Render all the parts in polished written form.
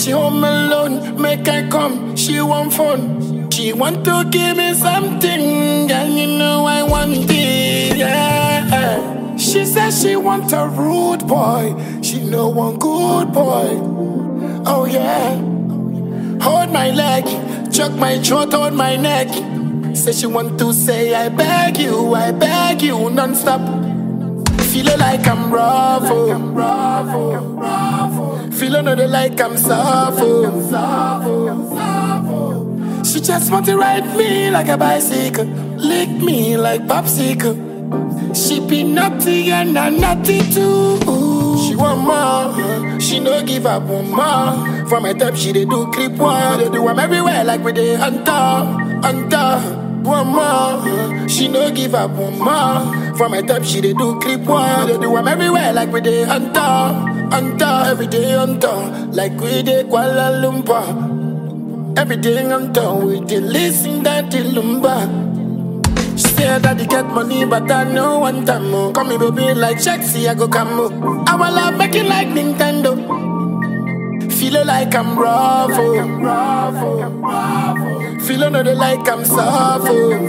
She home alone, make I come, she want fun. She want to give me something, girl, you know I want it, yeah. She says she want a rude boy, she know one good boy, oh yeah. Hold my leg, choke my throat, hold my neck. Say she want to say I beg you non-stop. Feeling like I'm rough, feeling like I'm soft, She just want to ride me like a bicycle, lick me like popsicle. She be naughty and I'm naughty too. She want more, she no give up one more. From my top she dey do creep one, they do I'm everywhere like we dey hunter. One more, she no give up one more. From my top she dey do creep one, they do I'm everywhere like we dey hunter. Every day hunter, like we dey Kuala Lumpur. Everything hunter, we dey listen that the lumba. She said that they get money, but I know one time more. Call me baby like Shexy, I go come. I will love making like Nintendo. Feeling like I'm rough, feeling like I'm soft,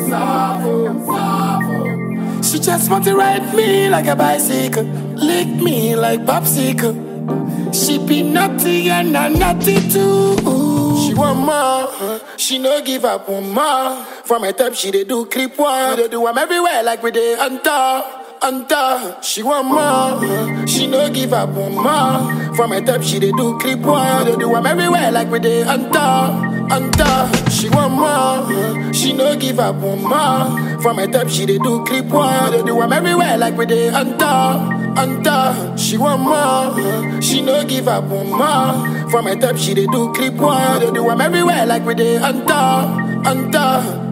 She just want to ride me like a bicycle, lick me like popsicle. She be naughty and I'm naughty too. She want more, she no give up one more. From my top she dey do creep one, they do I'm everywhere like we dey hunter. She want more, she no give up one more. From my top she dey do creep one, they do I'm everywhere like we dey hunter. She want more, she no give up one more. From my top she dey do creep one, they do I'm everywhere like we dey hunter. She want more, she no give up one more. From my top she dey do creep one, they do I'm everywhere like we dey hunter.